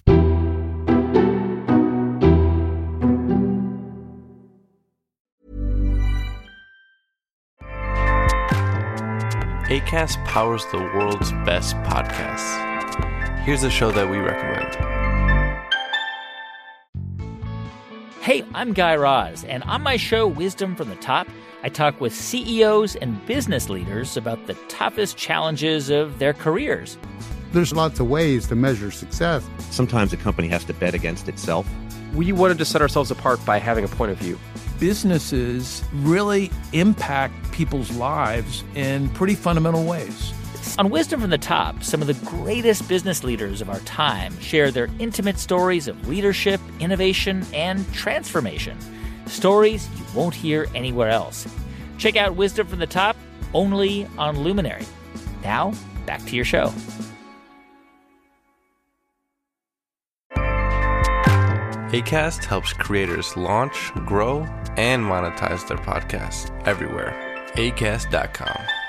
S18: Acast powers the world's best podcasts. Here's a show that we recommend.
S19: Hey, I'm Guy Raz, and on my show, Wisdom from the Top, I talk with C E Os and business leaders about the toughest challenges of their careers.
S20: There's lots of ways to measure success.
S21: Sometimes a company has to bet against itself.
S22: We wanted to set ourselves apart by having a point of view.
S23: Businesses really impact people's lives in pretty fundamental ways.
S19: On Wisdom from the Top, some of the greatest business leaders of our time share their intimate stories of leadership, innovation, and transformation. Stories you won't hear anywhere else. Check out Wisdom from the Top only on Luminary. Now, back to your show.
S18: Acast helps creators launch, grow, and monetize their podcasts everywhere. acast dot com.